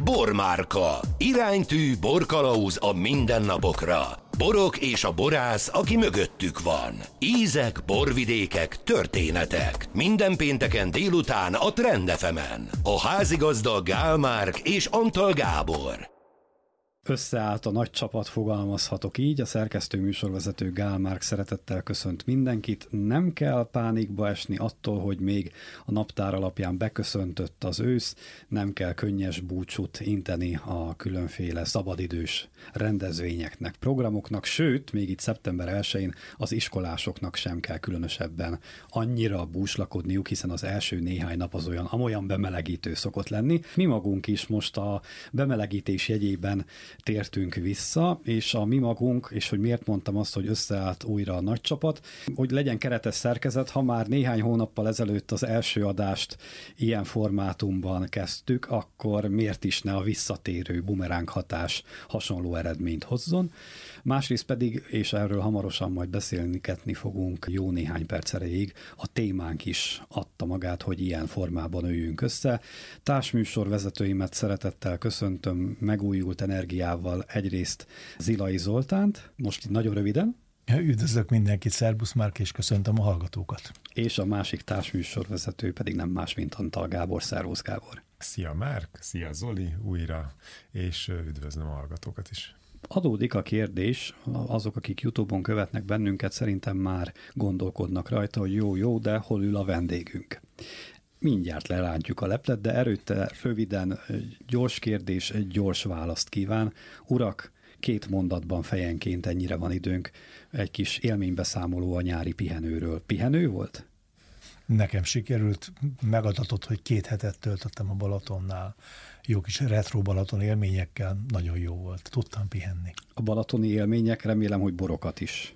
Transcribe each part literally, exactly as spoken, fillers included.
Bormárka. Iránytű, borkalauz a mindennapokra. Borok és a borász, aki mögöttük van. Ízek, borvidékek, történetek. Minden pénteken délután a Trend ef emen. A házigazda Gál Márk és Antal Gábor. Összeállt a nagy csapat, fogalmazhatok így. A szerkesztő műsorvezető Gál Márk szeretettel köszönt mindenkit. Nem kell pánikba esni attól, hogy még a naptár alapján beköszöntött az ősz, nem kell könnyes búcsút inteni a különféle szabadidős rendezvényeknek, programoknak, sőt, még itt szeptember elsején az iskolásoknak sem kell különösebben annyira búslakodniuk, hiszen az első néhány nap az olyan, amolyan bemelegítő szokott lenni. Mi magunk is most a bemelegítés jegyében tértünk vissza, és a mi magunk, és hogy miért mondtam azt, hogy összeállt újra a nagy csapat, hogy legyen keretes szerkezet, ha már néhány hónappal ezelőtt az első adást ilyen formátumban kezdtük, akkor miért is ne a visszatérő bumeráng hatás hasonló eredményt hozzon. Másrészt pedig, és erről hamarosan majd beszélni ketni fogunk jó néhány perc erejéig, a témánk is adta magát, hogy ilyen formában üljünk össze. Társműsor vezetőimet szeretettel köszöntöm megújult energiával, egyrészt Zilai Zoltánt, most itt nagyon röviden. Üdvözlök mindenkit, szerbusz Márk, és köszöntöm a hallgatókat. És a másik társműsorvezető pedig nem más, mint Antal Gábor. Szervusz Gábor. Szia Márk, szia Zoli újra, és üdvözlöm a hallgatókat is. Adódik a kérdés, azok, akik YouTube-on követnek bennünket, szerintem már gondolkodnak rajta, hogy jó-jó, de hol ül a vendégünk. Mindjárt lerántjuk a leplet, de erőtte röviden, gyors kérdés, egy gyors választ kíván. Urak, két mondatban fejenként, ennyire van időnk, egy kis élménybeszámoló a nyári pihenőről. Pihenő volt? Nekem sikerült, megadatott, hogy két hetet töltöttem a Balatonnál, jó kis retro Balaton élményekkel, nagyon jó volt, tudtam pihenni. A balatoni élmények, remélem, hogy borokat is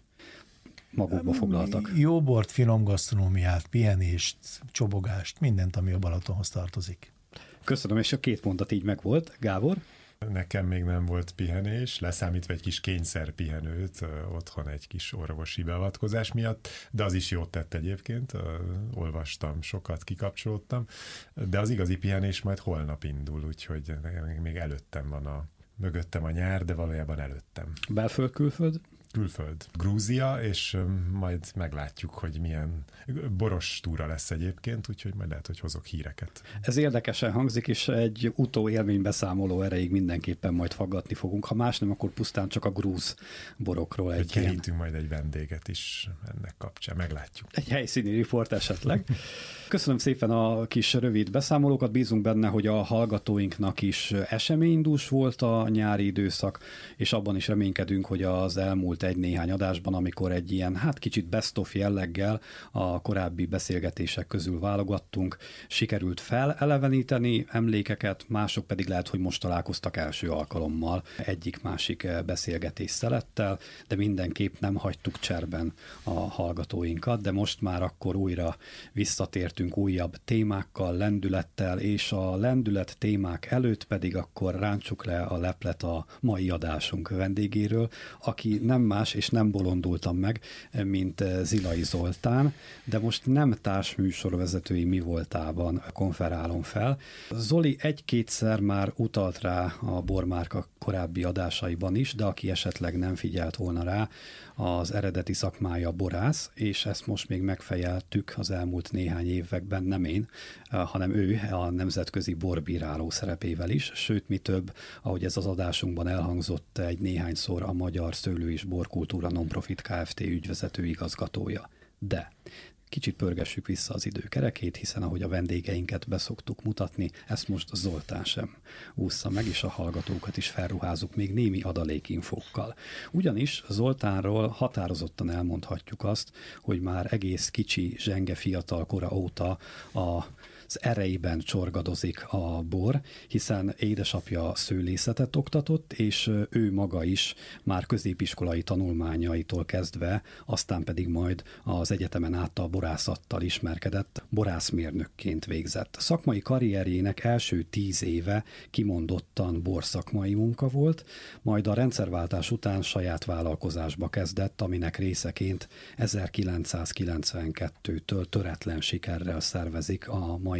magukba foglaltak. Jó bort, finom gasztronómiát, pihenést, csobogást, mindent, ami a Balatonhoz tartozik. Köszönöm, és a két mondat így megvolt. Gábor? Nekem még nem volt pihenés, leszámítva egy kis kényszer pihenőt, otthon egy kis orvosi beavatkozás miatt, de az is jót tett egyébként, olvastam sokat, kikapcsolódtam, de az igazi pihenés majd holnap indul, úgyhogy még előttem van a, mögöttem a nyár, de valójában előttem. Belföld, külföld? Külföld, Grúzia, és majd meglátjuk, hogy milyen boros túra lesz egyébként, úgyhogy majd lehet, hogy hozok híreket. Ez érdekesen hangzik, és egy utóélménybeszámoló erejéig mindenképpen majd faggatni fogunk. Ha más nem, akkor pusztán csak a grúz borokról egy ilyen... Kerítünk majd egy vendéget is ennek kapcsán, meglátjuk. Egy helyszíni riport esetleg. Köszönöm szépen a kis rövid beszámolókat, bízunk benne, hogy a hallgatóinknak is eseménydús volt a nyári időszak, és abban is reménykedünk, hogy az elmúlt egy-néhány adásban, amikor egy ilyen, hát kicsit best-of jelleggel a korábbi beszélgetések közül válogattunk, sikerült feleleveníteni emlékeket, mások pedig lehet, hogy most találkoztak első alkalommal egyik-másik beszélgetés szelettel, de mindenképp nem hagytuk cserben a hallgatóinkat, de most már akkor újra visszatértünk újabb témákkal, lendülettel, és a lendület témák előtt pedig akkor rántsuk le a leplet a mai adásunk vendégéről, aki nem más, és nem bolondultam meg, mint Zilai Zoltán, de most nem társműsorvezetői mi voltában konferálom fel. Zoli egy-kétszer már utalt rá a Bormárka korábbi adásaiban is, de aki esetleg nem figyelt volna rá, az eredeti szakmája borász, és ezt most még megfejeltük az elmúlt néhány években, nem én, hanem ő a nemzetközi borbíráló szerepével is, sőt, mi több, ahogy ez az adásunkban elhangzott, egy néhányszor a Magyar Szőlő és Borkultúra Nonprofit Kft. Ügyvezető igazgatója. De kicsit pörgessük vissza az idő kerekét, hiszen ahogy a vendégeinket beszoktuk mutatni, ezt most Zoltán sem ússza meg, és a hallgatókat is felruházunk még némi adalékinfókkal. Ugyanis Zoltánról határozottan elmondhatjuk azt, hogy már egész kicsi, zsenge fiatal kora óta a az erejében csorgadozik a bor, hiszen édesapja szőlészetet oktatott, és ő maga is már középiskolai tanulmányaitól kezdve, aztán pedig majd az egyetemen át a borászattal ismerkedett, borászmérnökként végzett. Szakmai karrierjének első tíz éve kimondottan borszakmai munka volt, majd a rendszerváltás után saját vállalkozásba kezdett, aminek részeként ezerkilencszázkilencvenkettőtől töretlen sikerrel szervezik a mai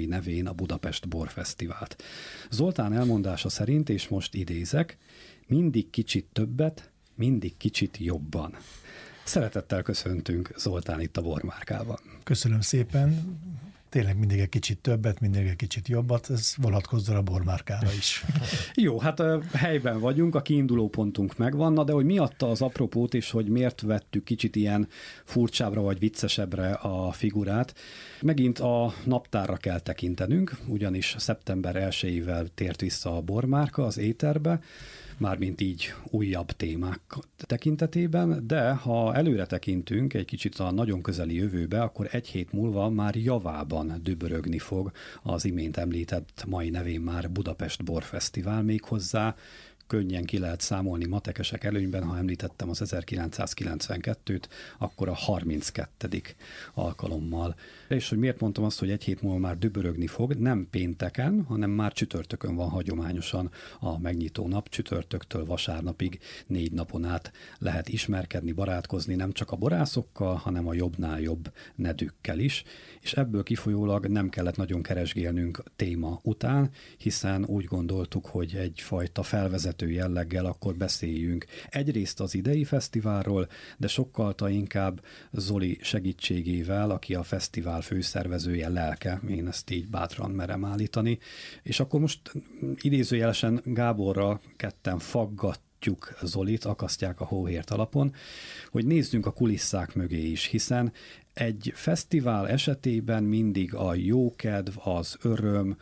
mai nevén a Budapest Borfesztivált. Zoltán elmondása szerint, és most idézek, mindig kicsit többet, mindig kicsit jobban. Szeretettel köszöntünk Zoltán itt a Bormárkában. Köszönöm szépen. Tényleg mindig egy kicsit többet, mindig egy kicsit jobbat, ez vonatkozzon a Bormárkára is. Jó, hát helyben vagyunk, a kiinduló pontunk megvan, de hogy mi adta az apropót, és hogy miért vettük kicsit ilyen furcsábbra vagy viccesebbre a figurát. Megint a naptárra kell tekintenünk, ugyanis szeptember elsejével tért vissza a Bormárka az éterbe, mármint így újabb témák tekintetében, de ha előre tekintünk egy kicsit a nagyon közeli jövőbe, akkor egy hét múlva már javában dübörögni fog az imént említett mai nevén már Budapest Borfesztivál, méghozzá könnyen ki lehet számolni matekesek előnyben, ha említettem az ezerkilencszázkilencvenkettőt, akkor a harminckettedik alkalommal. És hogy miért mondtam azt, hogy egy hét múlva már dübörögni fog, nem pénteken, hanem már csütörtökön van hagyományosan a megnyitó nap, csütörtöktől vasárnapig négy napon át lehet ismerkedni, barátkozni nem csak a borászokkal, hanem a jobbnál jobb nedűkkel is, és ebből kifolyólag nem kellett nagyon keresgélnünk téma után, hiszen úgy gondoltuk, hogy egyfajta felvezető jelleggel akkor beszéljünk egyrészt az idei fesztiválról, de sokkal inkább Zoli segítségével, aki a fesztivál főszervezője, lelke, én ezt így bátran merem állítani, és akkor most idézőjelesen Gáborra ketten faggatjuk Zolit, akasztják a hóhért alapon, hogy nézzünk a kulisszák mögé is, hiszen egy fesztivál esetében mindig a jókedv, az öröm,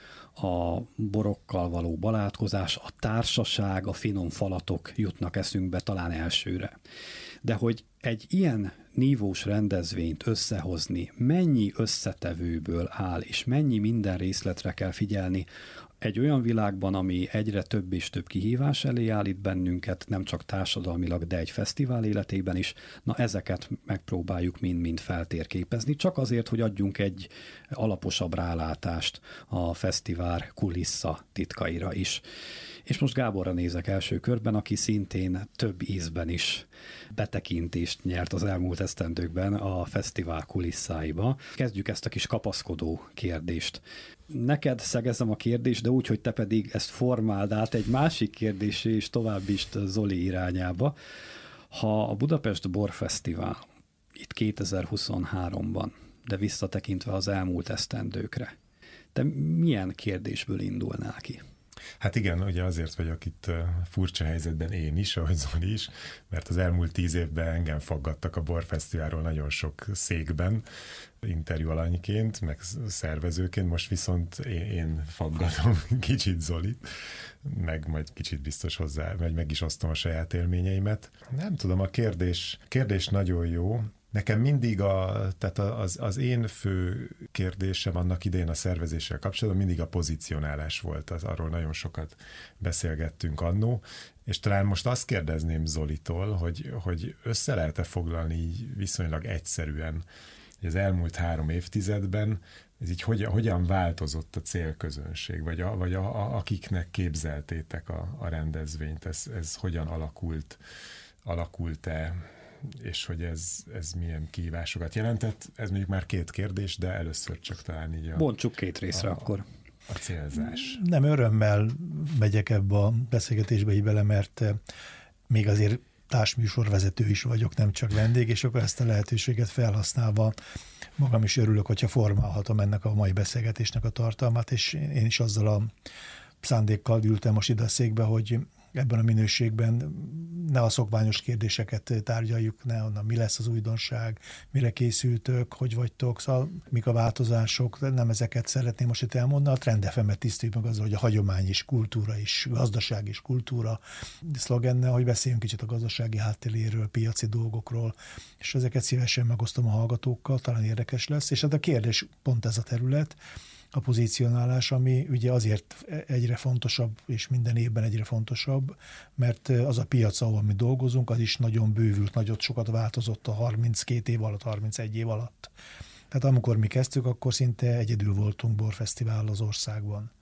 a borokkal való barátkozás, a társaság, a finom falatok jutnak eszünkbe talán elsőre. De hogy egy ilyen nívós rendezvényt összehozni, mennyi összetevőből áll, és mennyi minden részletre kell figyelni, egy olyan világban, ami egyre több és több kihívás elé állít bennünket, nem csak társadalmilag, de egy fesztivál életében is, na ezeket megpróbáljuk mind-mind feltérképezni, csak azért, hogy adjunk egy alaposabb rálátást a fesztivál kulissza titkaira is. És most Gáborra nézek első körben, aki szintén több ízben is betekintést nyert az elmúlt esztendőkben a fesztivál kulisszáiba. Kezdjük ezt a kis kapaszkodó kérdést. Neked szegezem a kérdést, de úgy, hogy te pedig ezt formáld át egy másik kérdésé, és tovább is Zoli irányába. Ha a Budapest Borfesztivál itt kétezer-huszonháromban, de visszatekintve az elmúlt esztendőkre, te milyen kérdésből indulnál ki? Hát igen, ugye azért vagyok itt furcsa helyzetben én is, ahogy Zoli is, mert az elmúlt tíz évben engem faggattak a Borfesztiválról nagyon sok székben, interjú alanyként, meg szervezőként, most viszont én, én faggatom kicsit Zolit, meg majd kicsit biztos hozzá, vagy meg is osztom a saját élményeimet. Nem tudom, a kérdés, kérdés nagyon jó. Nekem mindig a, tehát az, az én fő kérdésem annak idején a szervezéssel kapcsolatban mindig a pozicionálás volt, az, arról nagyon sokat beszélgettünk annó, és talán most azt kérdezném Zolitól, hogy, hogy össze lehet-e foglalni így viszonylag egyszerűen, hogy az elmúlt három évtizedben ez így hogyan, hogyan változott a célközönség, vagy, a, vagy a, a, akiknek képzeltétek a, a rendezvényt, ez, ez hogyan alakult, alakult-e, és hogy ez, ez milyen kihívásokat jelentett. Ez mondjuk már két kérdés, de először csak talán így a... Bontsuk két részre a, akkor. A célzás. Nem örömmel megyek ebbe a beszélgetésbe így bele, mert még azért társműsorvezető is vagyok, nem csak vendég, és akkor ezt a lehetőséget felhasználva magam is örülök, hogyha formálhatom ennek a mai beszélgetésnek a tartalmát, és én is azzal a szándékkal ültem most ide a székbe, hogy ebben a minőségben ne a szokványos kérdéseket tárgyaljuk, ne onnan mi lesz az újdonság, mire készültök, hogy vagytok, szóval mik a változások, nem ezeket szeretném most itt elmondani. A Trend ef em-et tisztítjuk meg azzal, hogy a hagyomány is, kultúra is, gazdaság is, kultúra szlogennel, hogy beszéljünk kicsit a gazdasági háttéréről, piaci dolgokról, és ezeket szívesen megosztom a hallgatókkal, talán érdekes lesz. És hát a kérdés pont ez a terület, a pozícionálás, ami ugye azért egyre fontosabb, és minden évben egyre fontosabb, mert az a piac, ahol mi dolgozunk, az is nagyon bővült, nagyot sokat változott a harminckét év alatt, harmincegy év alatt. Tehát amikor mi kezdtük, akkor szinte egyedül voltunk borfesztivál az országban.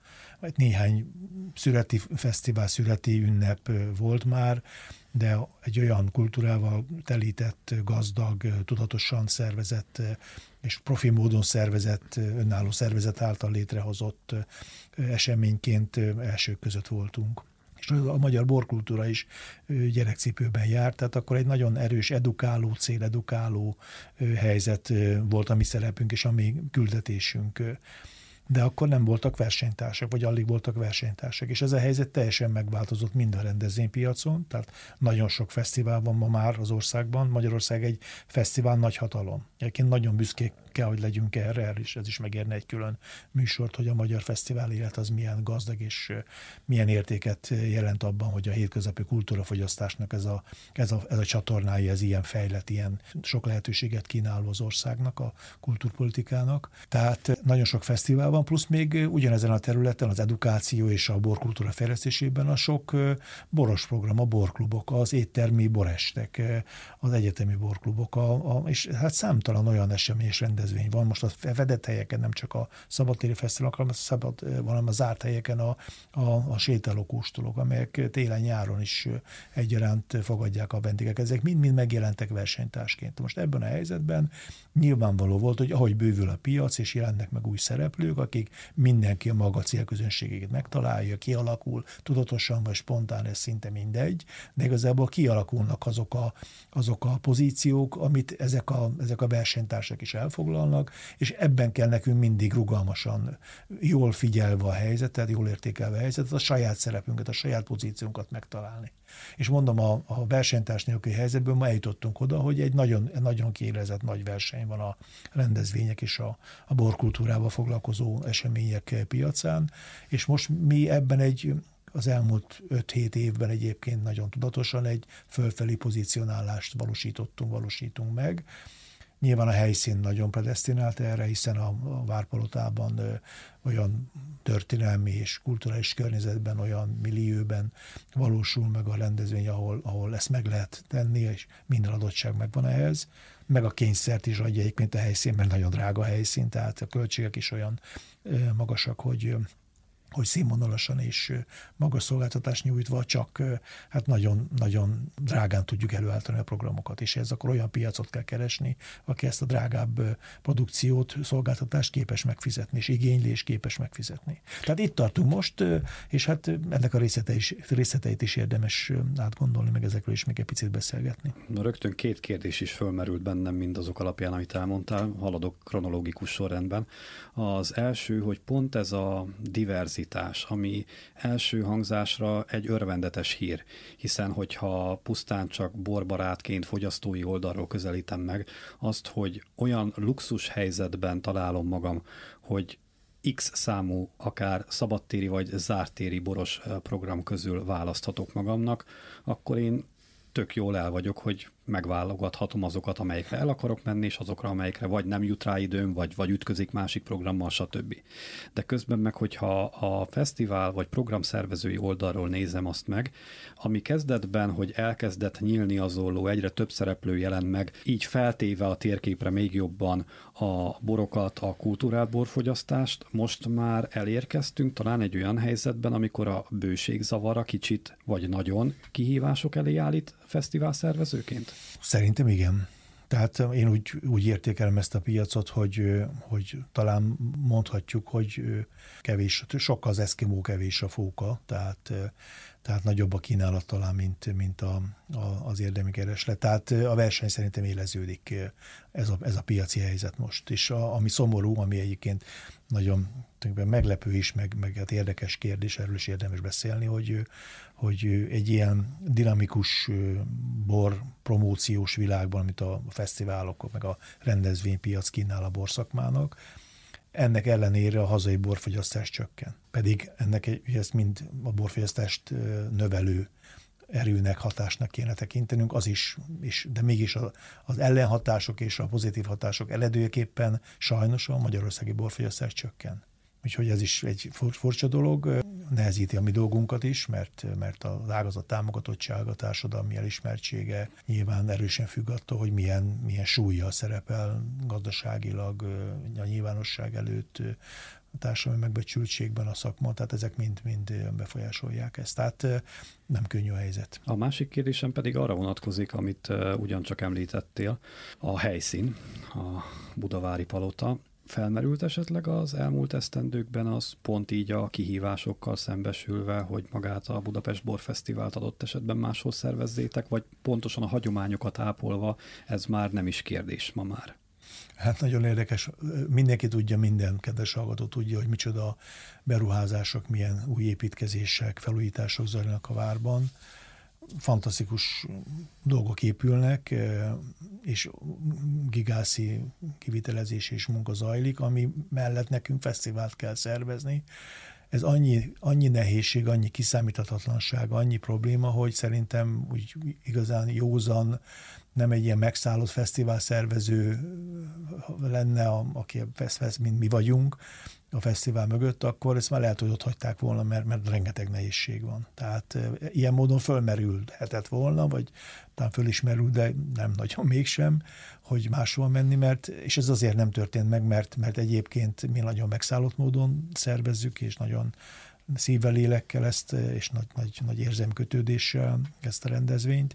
néhány születi fesztivál, születi ünnep volt már, de egy olyan kultúrával telített, gazdag, tudatosan szervezett és profi módon szervezett, önálló szervezet által létrehozott eseményként elsők között voltunk. És a magyar borkultúra is gyerekcipőben járt, tehát akkor egy nagyon erős edukáló, céledukáló helyzet volt a mi szerepünk és a mi küldetésünk. De akkor nem voltak versenytársak, vagy alig voltak versenytársak. És ez a helyzet teljesen megváltozott mind a rendezvénypiacon, tehát nagyon sok fesztivál van ma már az országban. Magyarország egy fesztivál nagyhatalom. Egyébként nagyon büszkék kell, hogy legyünk erre, és ez is megérne egy külön műsort, hogy a magyar fesztivál élet az milyen gazdag, és milyen értéket jelent abban, hogy a hétköznapi kultúrafogyasztásnak ez a, ez a, ez a csatornája, ez ilyen fejlett, ilyen sok lehetőséget kínáló az országnak, a kultúrpolitikának. Tehát nagyon sok fesztivál van, plusz még ugyanezen a területen az edukáció és a borkultúra fejlesztésében a sok boros program, a borklubok, az éttermi borestek, az egyetemi borklubok, a, a, és hát számtalan olyan esemény és rendezvény van. Most a fedett helyeken nem csak a szabadtéri fesztiválok, hanem a szabad, hanem a zárt helyeken a, a, a sétálókóstolók, amelyek télen-nyáron is egyaránt fogadják a vendégeket. Ezek mind-mind megjelentek versenytársként. Most ebben a helyzetben nyilvánvaló volt, hogy ahogy bővül a piac, és jelennek meg új szereplők, akik mindenki a maga célközönségét megtalálja, kialakul, tudatosan vagy spontán, ez szinte mindegy, de igazából kialakulnak azok a, azok a pozíciók, amit ezek a, ezek a versenytársak is elfoglalnak, és ebben kell nekünk mindig rugalmasan, jól figyelve a helyzetet, jól értékelve a helyzetet, a saját szerepünket, a saját pozíciónkat megtalálni. És mondom, a, a versenytárs nélküli helyzetből ma eljutottunk oda, hogy egy nagyon, nagyon kiélezett nagy verseny van a rendezvények és a, a borkultúrával foglalkozó események piacán, és most mi ebben egy az elmúlt öt-hét évben egyébként nagyon tudatosan egy fölfelé pozícionálást valósítottunk, valósítunk meg. Nyilván a helyszín nagyon predesztinált erre, hiszen a, a Várpalotában ö, olyan történelmi és kulturális környezetben, olyan millióben valósul meg a rendezvény, ahol, ahol ezt meg lehet tenni, és minden adottság megvan ehhez. Meg a kényszert is adja egyébként a helyszín, mert nagyon drága helyszín, tehát a költségek is olyan ö, magasak, hogy hogy színvonalasan és magas szolgáltatást nyújtva csak hát nagyon, nagyon drágán tudjuk előállítani a programokat, és ez akkor olyan piacot kell keresni, aki ezt a drágább produkciót, szolgáltatást képes megfizetni, és igényli, és képes megfizetni. Tehát itt tartunk most, és hát ennek a részleteit is, részleteit is érdemes átgondolni, meg ezekről is még egy picit beszélgetni. Rögtön két kérdés is fölmerült bennem mindazok alapján, amit elmondtál, haladok kronológikus sorrendben. Az első, hogy pont ez a diverzitás, ami első hangzásra egy örvendetes hír, hiszen hogyha pusztán csak borbarátként fogyasztói oldalról közelítem meg azt, hogy olyan luxus helyzetben találom magam, hogy X számú, akár szabadtéri vagy zártéri boros program közül választhatok magamnak, akkor én tök jól el vagyok, hogy megválogathatom azokat, amelyekre el akarok menni, és azokra, amelyekre vagy nem jut rá időm, vagy, vagy ütközik másik programmal, stb. De közben meg, hogyha a fesztivál vagy programszervezői oldalról nézem azt meg, ami kezdetben, hogy elkezdett nyílni az olló, egyre több szereplő jelent meg, így feltéve a térképre még jobban a borokat, a kulturált borfogyasztást, most már elérkeztünk talán egy olyan helyzetben, amikor a bőség zavara kicsit vagy nagyon kihívások elé állít fesztivál szervezőként? Szerintem igen. Tehát én úgy, úgy értékelem ezt a piacot, hogy, hogy talán mondhatjuk, hogy kevés, sokkal az eszkimó, kevés a fóka, tehát, tehát nagyobb a kínálat talán, mint, mint a, a, az érdemi kereslet. Tehát a verseny szerintem éleződik ez a, ez a piaci helyzet most. És a, ami szomorú, ami egyébként nagyon meglepő is, meg, meg hát érdekes kérdés, erről is érdemes beszélni, hogy, hogy egy ilyen dinamikus bor promóciós világban, amit a fesztiválok, meg a rendezvénypiac kínál a borszakmának, ennek ellenére a hazai borfogyasztás csökken. Pedig ennek ezt mind a borfogyasztást növelő erőnek, hatásnak kéne tekintenünk, az is, is de mégis az ellenhatások és a pozitív hatások eredőjeképpen sajnos a magyarországi borfogyasztás csökken. Úgyhogy ez is egy furcsa dolog, nehezíti a mi dolgunkat is, mert, mert az ágazat támogatottsága, társadalmi elismertsége nyilván erősen függ attól, hogy milyen, milyen súllyal szerepel gazdaságilag a nyilvánosság előtt, a társadalmi megbecsültségben a szakma, tehát ezek mind-mind befolyásolják ezt. Tehát nem könnyű a helyzet. A másik kérdésem pedig arra vonatkozik, amit ugyancsak említettél, a helyszín, a Budavári Palota. Felmerült esetleg az elmúlt esztendőkben az pont így a kihívásokkal szembesülve, hogy magát a Budapest Borfesztivált adott esetben máshol szervezzétek, vagy pontosan a hagyományokat ápolva ez már nem is kérdés ma már? Hát nagyon érdekes. Mindenki tudja, minden kedves hallgató tudja, hogy micsoda beruházások, milyen új építkezések, felújítások zajlanak a várban. Fantasztikus dolgok épülnek, és gigászi kivitelezés és munka zajlik, ami mellett nekünk fesztivált kell szervezni. Ez annyi, annyi nehézség, annyi kiszámíthatatlanság, annyi probléma, hogy szerintem úgy igazán józan, nem egy ilyen megszállott fesztivál szervező lenne, a, aki mint mi vagyunk a fesztivál mögött, akkor ezt már lehet, hogy ott hagyták volna, mert, mert rengeteg nehézség van. Tehát e, ilyen módon fölmerülhetett volna, vagy talán fölismerül, de nem nagyon mégsem, hogy máshol menni, mert, és ez azért nem történt meg, mert, mert egyébként mi nagyon megszállott módon szervezzük, és nagyon szívvel, lélekkel ezt, és nagy, nagy, nagy érzelmkötődéssel ezt a rendezvényt.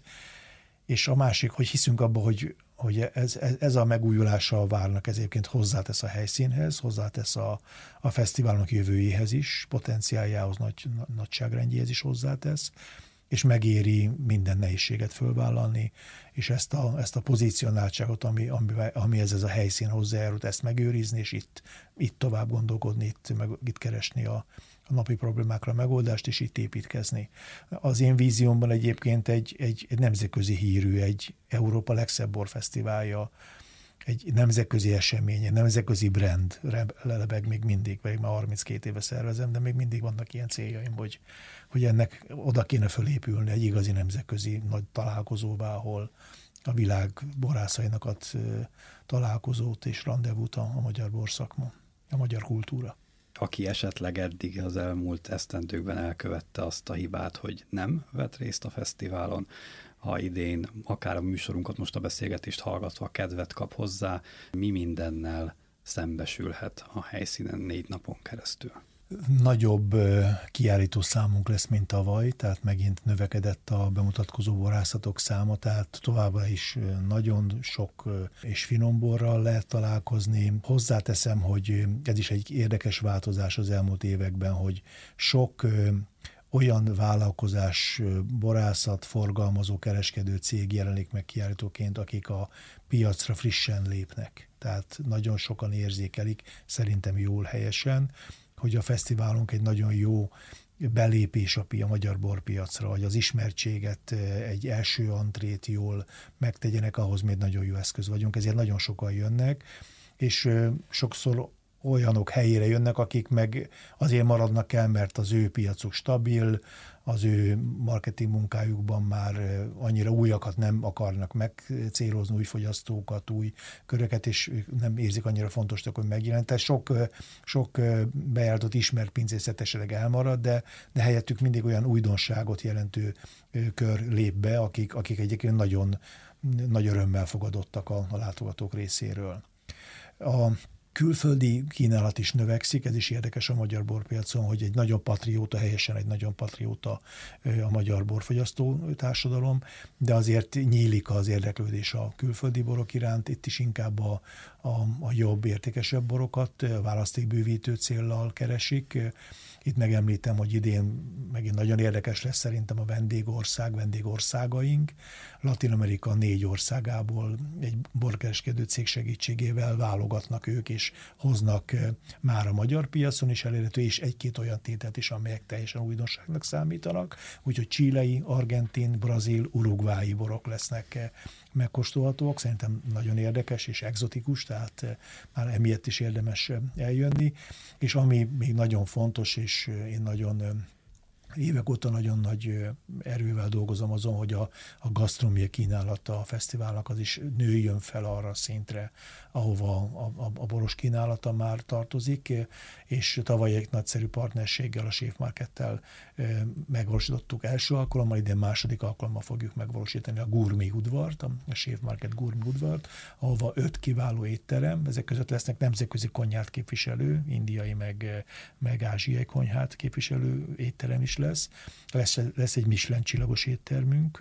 És a másik, hogy hiszünk abba, hogy, hogy ez, ez, ez a megújulása a várnak ez egyébként hozzátesz a helyszínhez, hozzátesz a, a fesztiválnak jövőjéhez is, potenciáljához, nagy, nagyságrendjéhez is hozzátesz, és megéri minden nehézséget fölvállalni, és ezt a, ezt a pozícionáltságot, ami, ami, ami ez, ez a helyszín hozzájárult, ezt megőrizni, és itt, itt tovább gondolkodni, itt, meg, itt keresni a, a napi problémákra a megoldást, és itt építkezni. Az én víziómban egyébként egy, egy, egy nemzetközi hírű, egy Európa legszebb borfesztiválja, egy nemzetközi esemény, egy nemzetközi brand lebeg még mindig, vagy már harminckét éve szervezem, de még mindig vannak ilyen céljaim, hogy, hogy ennek oda kéne fölépülni egy igazi nemzetközi nagy találkozóvá, ahol a világ borászainak ad találkozót és rendezvút a, a magyar borszakma, a magyar kultúra. Aki esetleg eddig az elmúlt esztendőkben elkövette azt a hibát, hogy nem vett részt a fesztiválon, ha idén akár a műsorunkat, most a beszélgetést hallgatva kedvet kap hozzá, mi mindennel szembesülhet a helyszínen négy napon keresztül? Nagyobb kiállító számunk lesz, mint tavaly, tehát megint növekedett a bemutatkozó borászatok száma, tehát továbbá is nagyon sok és finom borral lehet találkozni. Hozzáteszem, hogy ez is egy érdekes változás az elmúlt években, hogy sok olyan vállalkozás, borászat, forgalmazó, kereskedő cég jelenik meg kiállítóként, akik a piacra frissen lépnek. Tehát nagyon sokan érzékelik, szerintem jól, helyesen, hogy a fesztiválunk egy nagyon jó belépés a, a magyar borpiacra, hogy az ismertséget, egy első antrét jól megtegyenek, ahhoz még nagyon jó eszköz vagyunk, ezért nagyon sokan jönnek, és sokszor olyanok helyére jönnek, akik meg azért maradnak el, mert az ő piacuk stabil, az ő marketing munkájukban már annyira újakat nem akarnak megcélozni, új fogyasztókat, új köröket, és nem érzik annyira fontosnak, hogy megjelent. Tehát sok, sok bejáratott ismert pincészet esetleg elmarad, de, de helyettük mindig olyan újdonságot jelentő kör lép be, akik, akik egyébként nagyon nagy örömmel fogadottak a, a látogatók részéről. A külföldi kínálat is növekszik, ez is érdekes a magyar borpiacon, hogy egy nagyon patrióta, helyesen egy nagyon patrióta a magyar borfogyasztó társadalom, de azért nyílik az érdeklődés a külföldi borok iránt, itt is inkább a, a, a jobb, értékesebb borokat választékbővítő céllal keresik. Itt megemlítem, hogy idén megint nagyon érdekes lesz szerintem a vendégország, vendégországaink. Latin-Amerika négy országából egy borkereskedő cég segítségével válogatnak ők, és hoznak már a magyar piacon is elérhető, és egy-két olyan tételt is, amelyek teljesen újdonságnak számítanak. Úgyhogy chilei, argentin, brazil, uruguayi borok lesznek megkóstolhatóak. Szerintem nagyon érdekes és egzotikus, tehát már emiatt is érdemes eljönni. És ami még nagyon fontos, és én nagyon évek óta nagyon nagy erővel dolgozom azon, hogy a, a gasztronómia kínálata a fesztiválnak az is nőjön fel arra a szintre, ahova a, a, a boros kínálata már tartozik, és tavaly egy nagyszerű partnerséggel, a Chef Markettel megvalósítottuk első alkalommal, idén második alkalommal fogjuk megvalósítani a Gourmet udvart, a Chef Market Gourmet udvart, ahova öt kiváló étterem, ezek között lesznek nemzetközi konyhát képviselő, indiai meg, meg ázsiai konyhát képviselő étterem is lesz. Lesz, lesz egy Michelin csillagos éttermünk,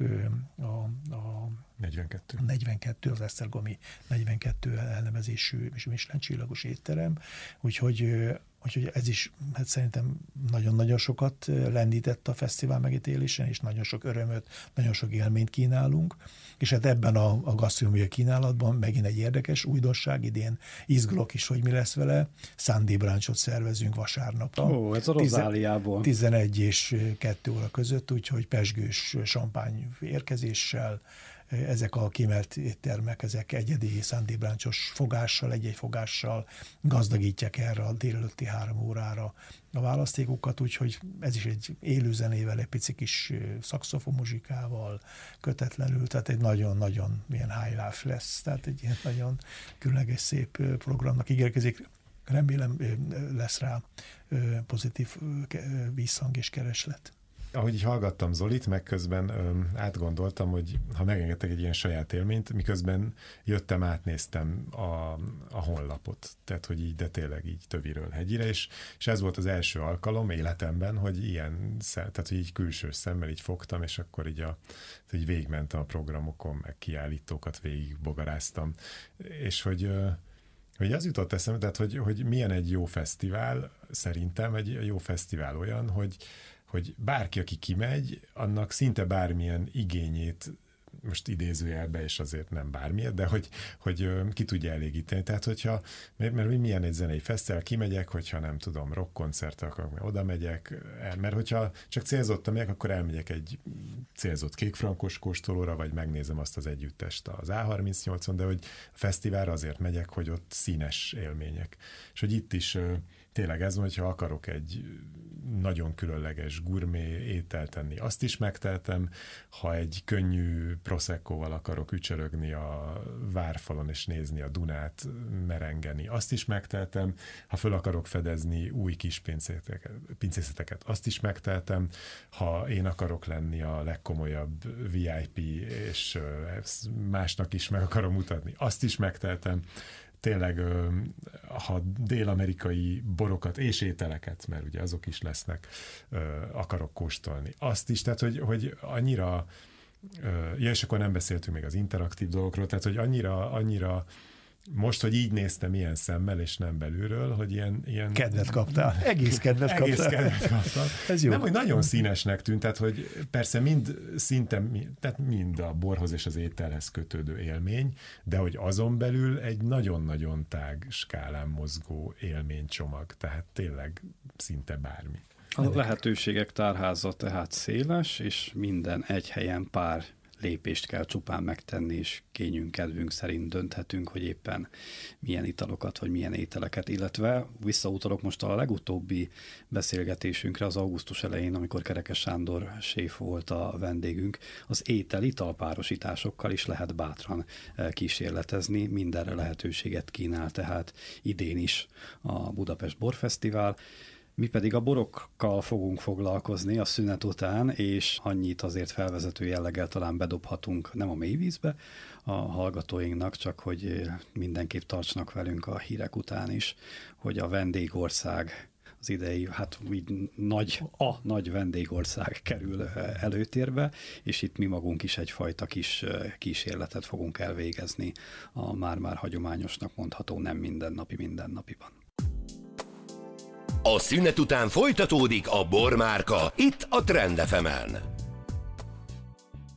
a, a negyvenkettő. negyvenkettő, az esztergomi negyvenkettő elnevezésű Michelin csillagos étterem, úgyhogy, úgyhogy ez is hát szerintem nagyon-nagyon sokat lendített a fesztivál megítélésen, és nagyon sok örömöt, nagyon sok élményt kínálunk, és hát ebben a, a gasztronómiai kínálatban megint egy érdekes újdonság, idén izgulok is, hogy mi lesz vele, Sunday brunchot szervezünk vasárnapra. Ó, ez a Rozáliából. tizenegy és kettő óra között, úgyhogy pezsgős champagne érkezéssel, ezek a kimelt éttermek, ezek egyedi Sunday brunchos fogással, egy-egy fogással gazdagítják erre a délelőtti három órára a választékokat, úgyhogy ez is egy élőzenével, egy pici kis szaxofonmuzsikával, kötetlenül, tehát egy nagyon-nagyon ilyen high life lesz, tehát egy ilyen nagyon különleges, szép programnak ígérkezik. Remélem lesz rá pozitív visszhang és kereslet. Ahogy így hallgattam Zolit, meg közben öm, átgondoltam, hogy ha megengedtek egy ilyen saját élményt, miközben jöttem, átnéztem a, a honlapot, tehát hogy így, de tényleg így töviről hegyire, és, és ez volt az első alkalom életemben, hogy ilyen, tehát hogy így külső szemmel így fogtam, és akkor így, a, így végigmentem a programokon, meg kiállítókat végig bogaráztam, és hogy hogy az jutott eszembe, tehát hogy, hogy milyen egy jó fesztivál, szerintem egy jó fesztivál olyan, hogy hogy bárki, aki kimegy, annak szinte bármilyen igényét, most idézőjelbe, és azért nem bármilyet, de hogy, hogy ki tudja elégíteni. Tehát, hogyha, mert, mert milyen egy zenei fesztivál, kimegyek, hogyha nem tudom, rockkoncertre akarok, oda megyek, mert hogyha csak célzottan megyek, akkor elmegyek egy célzott kékfrankos kóstolóra, vagy megnézem azt az együttest az á harmincnyolcon, de hogy a fesztiválra azért megyek, hogy ott színes élmények. És hogy itt is tényleg ez van, hogyha akarok egy nagyon különleges gurmé ételt tenni, azt is megteltem, ha egy könnyű proseccoval akarok ücsörögni a várfalon és nézni a Dunát merengeni, azt is megteltem, ha föl akarok fedezni új kis pincészeteket, azt is megteltem, ha én akarok lenni a legkomolyabb vé i pé, és másnak is meg akarom mutatni, azt is megteltem. Tényleg, ha dél-amerikai borokat és ételeket, mert ugye azok is lesznek, akarok kóstolni. Azt is, tehát, hogy, hogy annyira, ja, és akkor nem beszéltünk még az interaktív dolgokról, tehát, hogy annyira, annyira most, hogy így néztem ilyen szemmel, és nem belülről, hogy ilyen... ilyen kedvet kaptál. Egész kedvet kaptál. Egész kedvet kaptam. Ez jó. Nem, hogy nagyon színesnek tűnt, tehát, hogy persze mind szinte, tehát mind a borhoz és az ételhez kötődő élmény, de hogy azon belül egy nagyon-nagyon tág skálán mozgó élménycsomag, tehát tényleg szinte bármi. A lehetőségek tárháza tehát széles, és minden egy helyen pár lépést kell csupán megtenni, és kényünk, kedvünk szerint dönthetünk, hogy éppen milyen italokat, vagy milyen ételeket, illetve visszautalok most a legutóbbi beszélgetésünkre az augusztus elején, amikor Kerekes Sándor séf volt a vendégünk, az étel-ital párosításokkal is lehet bátran kísérletezni, mindenre lehetőséget kínál, tehát idén is a Budapest Borfesztivál. Mi pedig a borokkal fogunk foglalkozni a szünet után, és annyit azért felvezető jelleggel talán bedobhatunk nem a mélyvízbe a hallgatóinknak, csak hogy mindenképp tartsnak velünk a hírek után is, hogy a vendégország, az idei, hát úgy nagy, a nagy vendégország kerül előtérbe, és itt mi magunk is egyfajta kis kísérletet fogunk elvégezni a már-már hagyományosnak mondható nem mindennapi mindennapiban. A szünet után folytatódik a Bormárka, itt a Trend ef emen.